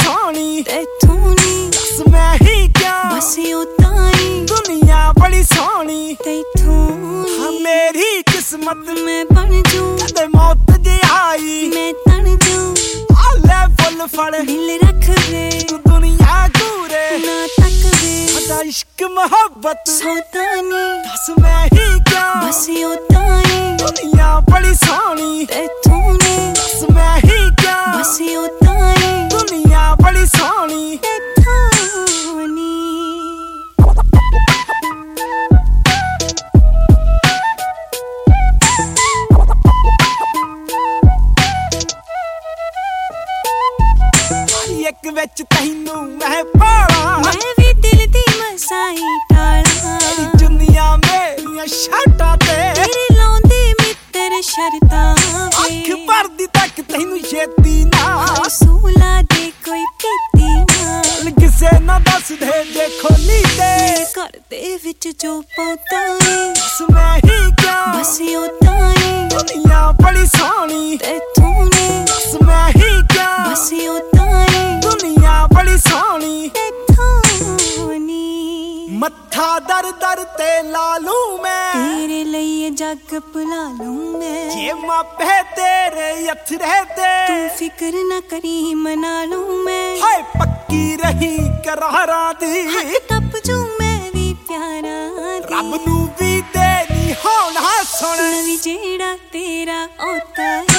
सोहनी तैथों नी दस मैं ही क्या बस उदां ही दुनिया बड़ी सोहनी तैथों हाँ मेरी किस्मत मैं बन जूं कदे मौत जे आई मैं तन जूं आले फुल फड़ दिल रख वे तू दुनिया दूरे ना तक वे साडा इश्क मोहब्बत सौदा नी दस मैं ही क्या बस उदां ही दुनिया बड़ी सोहनी तैथों नी दस मैं ही क्या बस उदां ही दुनिया बड़ी सोहनी तैथों नी एक विच तैनू मैं पाला मैं भी दिल दी मसाई टाला दुनिया मेरियां शाटां ते तेरे लाउंदे मिੱਤਰ शर्तां अख भरदी तक तैनू छेती ना सूला दे कोई पीती ना किसे ना दस दे देखो नी ते घर दे विच जो पौधा है दस मैं ही क्या बस उदां ही दुनिया बड़ी सोहनी तैथों नी दस मैं ही क्या बस उदां ही दुनिया बड़ी सोहनी तैथों नी मत्था दर दर ते ला लूं मैं तेरे लिए जग भुला लूं मैं जे मापे तेरे अथरे ते तू फिक्र न करी मना लूं मैं हाय पक्की रही करारां दी टप जूं मैं भी प्यारा रब नू भी दे नी होना सुन नवी जेड़ा तेरा औता